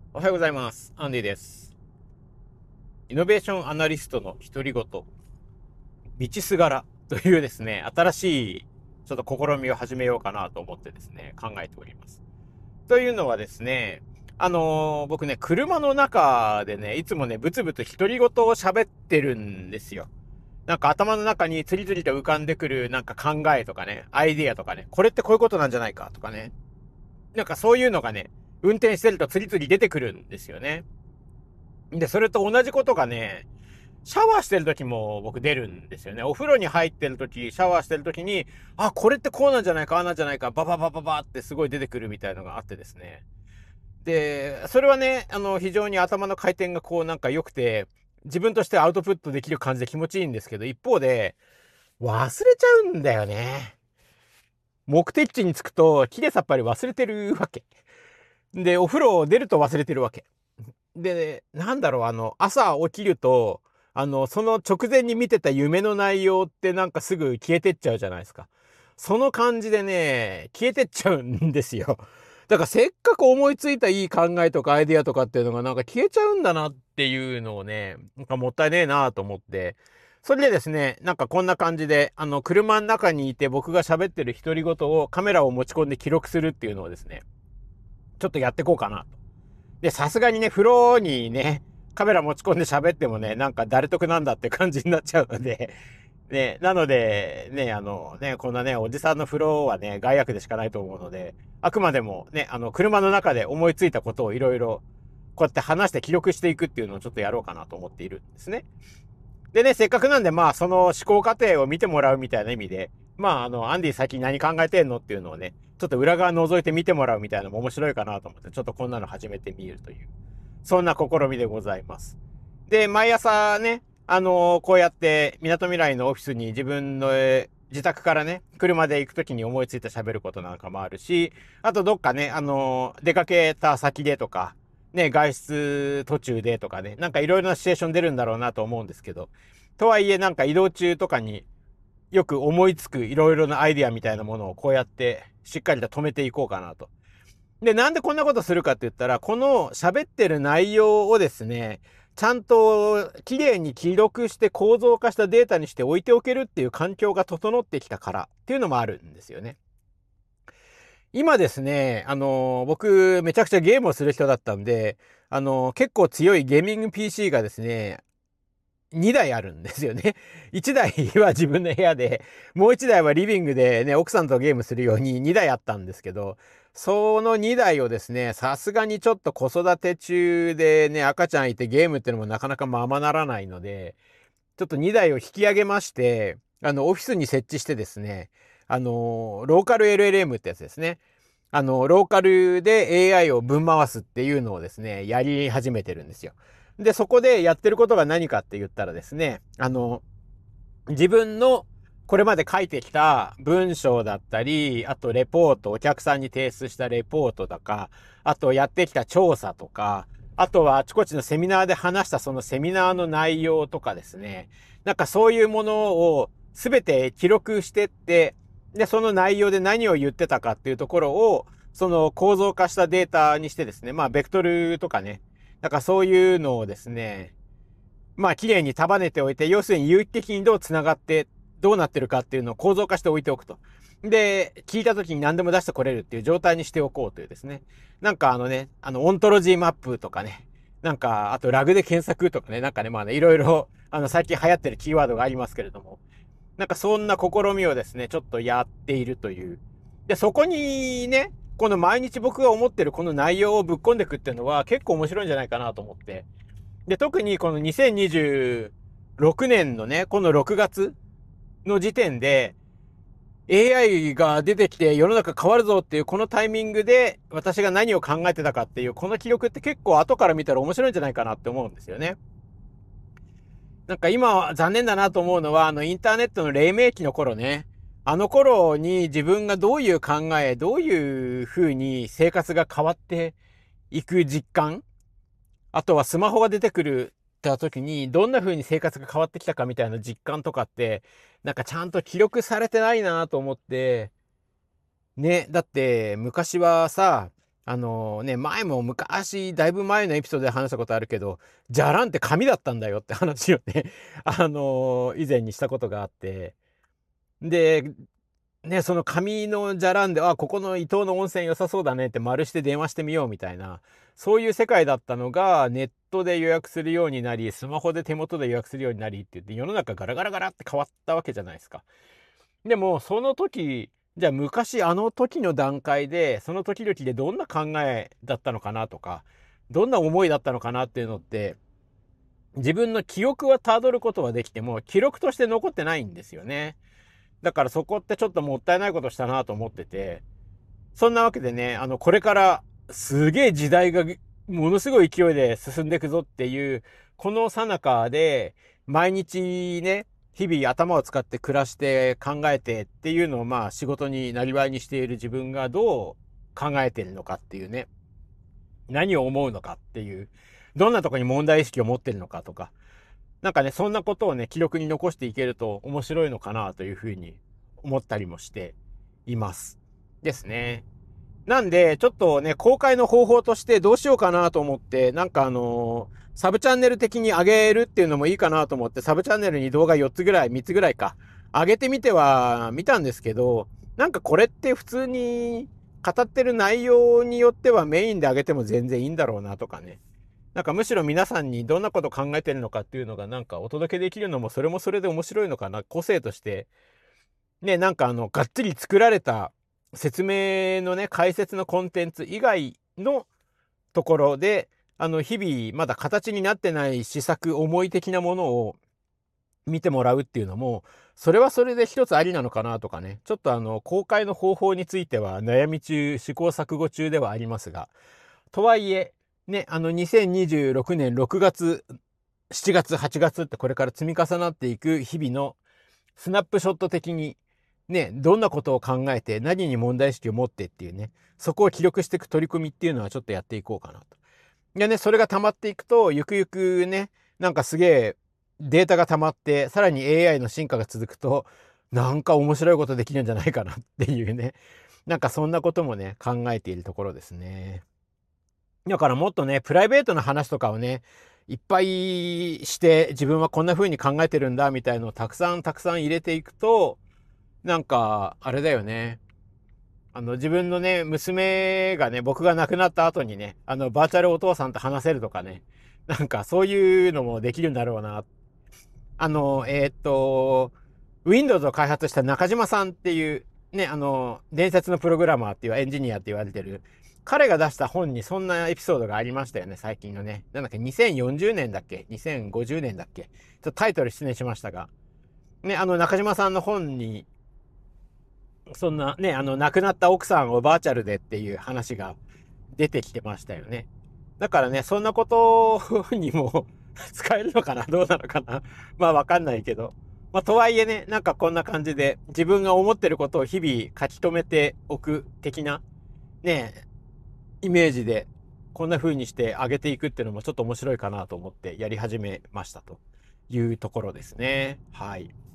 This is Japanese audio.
おはようございます。アンディです。イノベーションアナリストの独り言、道すがらというですね、新しいちょっと試みを始めようかなと思ってですね、考えております。というのはですね、僕ね、車の中でね、いつもね、ブツブツ独り言を喋ってるんですよ。なんか頭の中に次々と浮かんでくるなんか考えとかね、アイディアとかね、これってこういうことなんじゃないかとかね、なんかそういうのがね、運転してると次々出てくるんですよね。で、それと同じことがね、シャワーしてる時も僕出るんですよね。お風呂に入ってる時、シャワーしてる時に、あ、これってこうなんじゃないか、ああなんじゃないか、バババババってすごい出てくるみたいのがあってですね。で、それはね、非常に頭の回転がこうなんか良くて、自分としてアウトプットできる感じで気持ちいいんですけど、一方で、忘れちゃうんだよね。目的地に着くと、きれさっぱり忘れてるわけ。で、お風呂を出ると忘れてるわけ。で、なんだろう、朝起きると、その直前に見てた夢の内容ってなんかすぐ消えてっちゃうじゃないですか。その感じでね、消えてっちゃうんですよ。だからせっかく思いついたいい考えとかアイディアとかっていうのがなんか消えちゃうんだなっていうのをね、なんかもったいねえなと思って、それでですね、なんかこんな感じで、車の中にいて僕が喋ってる独り言をカメラを持ち込んで記録するっていうのをですね、ちょっとやっていこうかなと。で、さすがにね、風呂にね、カメラ持ち込んで喋ってもね、なんか誰得なんだって感じになっちゃうので、ね、なので、ね、こんなね、おじさんの風呂はね、害悪でしかないと思うので、あくまでもね、車の中で思いついたことをいろいろ、こうやって話して記録していくっていうのをちょっとやろうかなと思っているんですね。でね、せっかくなんで、まあ、その思考過程を見てもらうみたいな意味で、まあ、アンディ最近何考えてんのっていうのをね、ちょっと裏側覗いて見てもらうみたいなのも面白いかなと思って、ちょっとこんなの始めてみるという、そんな試みでございます。で、毎朝ね、こうやって港未来のオフィスに自分の自宅からね、車で行くときに思いついて喋ることなんかもあるし、あとどっかね、出かけた先でとか、ね、外出途中でとかね、なんかいろいろなシチュエーション出るんだろうなと思うんですけど、とはいえなんか移動中とかによく思いつくいろいろなアイディアみたいなものをこうやってしっかりと止めていこうかなと。で、なんでこんなことするかって言ったら、この喋ってる内容をですね、ちゃんと綺麗に記録して構造化したデータにして置いておけるっていう環境が整ってきたからっていうのもあるんですよね。今ですね、僕めちゃくちゃゲームをする人だったんで、結構強いゲーミング PC がですね、2台あるんですよね。1台は自分の部屋で、もう1台はリビングでね、奥さんとゲームするように2台あったんですけど、その2台をですね、さすがにちょっと子育て中でね、赤ちゃんいてゲームってのもなかなかままならないので、ちょっと2台を引き上げまして、オフィスに設置してですね、ローカル LLM ってやつですね。ローカルで AI をぶん回すっていうのをですね、やり始めてるんですよ。で、そこでやってることが何かって言ったらですね、自分のこれまで書いてきた文章だったり、あとレポート、お客さんに提出したレポートとか、あとやってきた調査とか、あとはあちこちのセミナーで話したそのセミナーの内容とかですね、なんかそういうものをすべて記録してって、で、その内容で何を言ってたかっていうところを、その構造化したデータにしてですね、まあ、ベクトルとかね、なんかそういうのをですね、まあ、綺麗に束ねておいて、要するに有機的にどう繋がって、どうなってるかっていうのを構造化しておいておくと。で、聞いた時に何でも出してこれるっていう状態にしておこうというですね。なんかオントロジーマップとかね。なんか、あとラグで検索とかね。なんかね、まあね、いろいろ、最近流行ってるキーワードがありますけれども。なんかそんな試みをですね、ちょっとやっているという。で、そこにね、この毎日僕が思ってるこの内容をぶっ込んでいくっていうのは結構面白いんじゃないかなと思って。で、特にこの2026年のね、この6月の時点で AI が出てきて世の中変わるぞっていうこのタイミングで私が何を考えてたかっていうこの記録って結構後から見たら面白いんじゃないかなって思うんですよね。なんか今は残念だなと思うのはインターネットの黎明期の頃ね、あの頃に自分がどういう考え、どういう風に生活が変わっていく実感、あとはスマホが出てくるた時に、どんな風に生活が変わってきたかみたいな実感とかって、なんかちゃんと記録されてないなと思って、ね、だって昔はさ、 前も昔、だいぶ前のエピソードで話したことあるけど、じゃらんって紙だったんだよって話をね、以前にしたことがあって、で、ね、その紙のじゃらんで、あ、ここの伊東の温泉良さそうだねって丸して電話してみようみたいな、そういう世界だったのが、ネットで予約するようになり、スマホで手元で予約するようになりって言って、世の中ガラガラガラって変わったわけじゃないですか。でも、その時、じゃあ昔あの時の段階で、その時々でどんな考えだったのかなとか、どんな思いだったのかなっていうのって、自分の記憶はたどることはできても、記録として残ってないんですよね。だからそこってちょっともったいないことしたなと思ってて、そんなわけでね、これからすげえ時代がものすごい勢いで進んでいくぞっていう、この最中で、毎日ね、日々頭を使って暮らして考えてっていうのをまあ仕事になりわいにしている自分がどう考えてるのかっていうね、何を思うのかっていう、どんなとこに問題意識を持ってるのかとか、なんかね、そんなことをね、記録に残していけると面白いのかなというふうに思ったりもしています。ですね。なんで、ちょっとね、公開の方法としてどうしようかなと思って、サブチャンネル的に上げるっていうのもいいかなと思って、サブチャンネルに動画4つぐらい、3つぐらいか、上げてみては見たんですけど、なんかこれって普通に語ってる内容によってはメインで上げても全然いいんだろうなとかね。なんかむしろ皆さんにどんなこと考えてるのかっていうのがなんかお届けできるのもそれもそれで面白いのかな。個性としてね、なんかがっつり作られた説明のね、解説のコンテンツ以外のところで、日々まだ形になってない施策、思い的なものを見てもらうっていうのも、それはそれで一つありなのかなとかね、ちょっと公開の方法については悩み中、試行錯誤中ではありますが、とはいえ、ね、2026年6月、7月、8月ってこれから積み重なっていく日々のスナップショット的に、ね、どんなことを考えて、何に問題意識を持ってっていうね、そこを記録していく取り組みっていうのはちょっとやっていこうかなと。でね、それが溜まっていくと、ゆくゆくね、なんかすげえデータが溜まって、さらに AI の進化が続くと、なんか面白いことできるんじゃないかなっていうね、なんかそんなこともね、考えているところですね。だからもっとね、プライベートな話とかをね、いっぱいして自分はこんな風に考えてるんだみたいのをたくさんたくさん入れていくと、なんか、あれだよね。自分のね、娘がね、僕が亡くなった後にね、バーチャルお父さんと話せるとかね、なんかそういうのもできるんだろうな。Windows を開発した中島さんっていう、ね、伝説のプログラマーっていうエンジニアって言われてる、彼が出した本にそんなエピソードがありましたよね、最近のね。なんだっけ、2040年だっけ ?2050 年だっけちょっとタイトル失念しましたが。ね、中島さんの本に、そんなね、亡くなった奥さんをバーチャルでっていう話が出てきてましたよね。だからね、そんなことにも使えるのかなどうなのかなまあわかんないけど。まあとはいえね、なんかこんな感じで自分が思ってることを日々書き留めておく的なね、イメージでこんな風にして上げていくっていうのもちょっと面白いかなと思ってやり始めましたというところですね。はい。